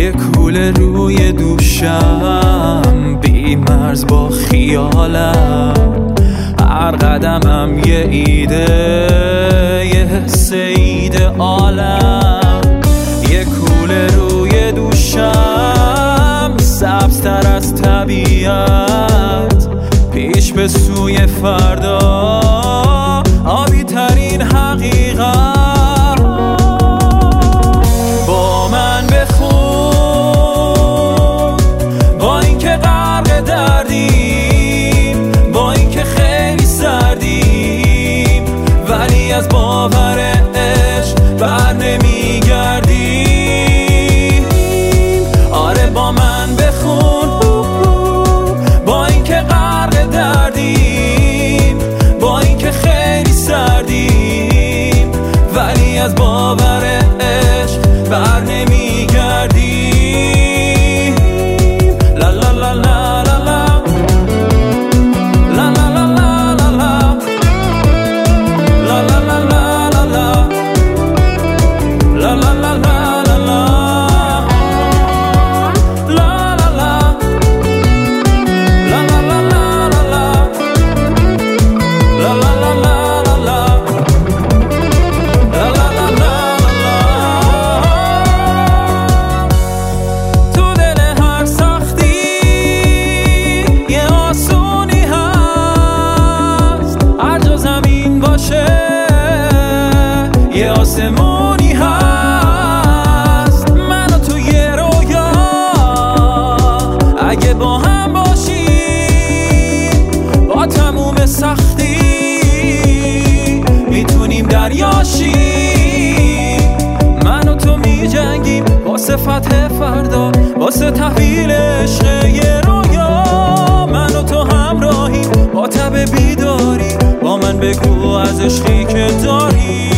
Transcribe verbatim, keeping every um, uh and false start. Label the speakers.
Speaker 1: یه کوله روی دوشم، بی مرز با خیالم، هر قدمم یه ایده، یه حس ایده عالم. یه کوله روی دوشم، سبزتر از طبیعت، پیش به سوی فردا، آبی ترین حقیقت. با من بخون، با اینکه غرق دردیم، با اینکه خیلی سردیم، ولی از باور عشق بر نمیگردیم. آره با من بخون، با اینکه غرق دردیم، با اینکه خیلی سردیم، ولی از باور عشق بر نمیگردیم. لا لا لا لا لا لا لا لا لا لا لا لا لا لا لا لا لا لا. یه آسمونی هست، من و تو یه رویا، اگه با هم باشیم با تموم سختی میتونیم دریاشیم. من و تو می جنگیم واسه فتح فردا، واسه تحویل عشق یه رویا. من و تو همراهیم با تب بیداری، با من بگو از عشقی که داری.